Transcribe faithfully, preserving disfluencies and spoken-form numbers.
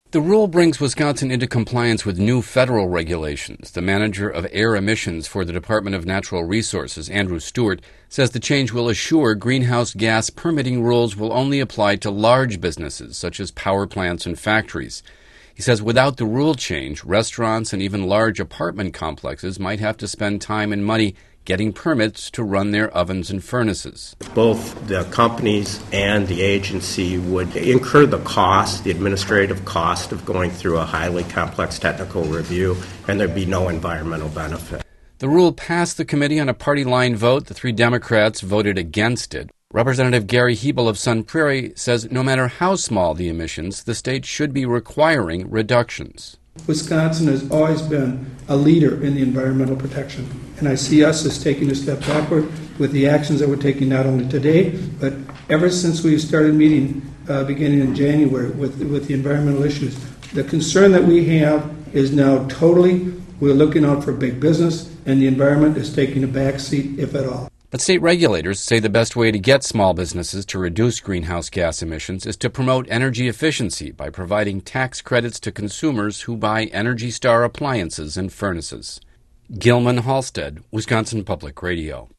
The rule brings Wisconsin into compliance with new federal regulations. The manager of air emissions for the Department of Natural Resources, Andrew Stewart, says the change will assure greenhouse gas permitting rules will only apply to large businesses, such as power plants and factories. He says without the rule change, restaurants and even large apartment complexes might have to spend time and money getting permits to run their ovens and furnaces. Both the companies and the agency would incur the cost, the administrative cost of going through a highly complex technical review, and there'd be no environmental benefit. The rule passed the committee on a party-line vote. The three Democrats voted against it. Representative Gary Hebel of Sun Prairie says no matter how small the emissions, the state should be requiring reductions. Wisconsin has always been a leader in the environmental protection, and I see us as taking a step backward with the actions that we're taking not only today, but ever since we started meeting uh, beginning in January with, with the environmental issues. The concern that we have is now totally, we're looking out for big business, and the environment is taking a back seat, if at all. But state regulators say the best way to get small businesses to reduce greenhouse gas emissions is to promote energy efficiency by providing tax credits to consumers who buy Energy Star appliances and furnaces. Gilman Halstead, Wisconsin Public Radio.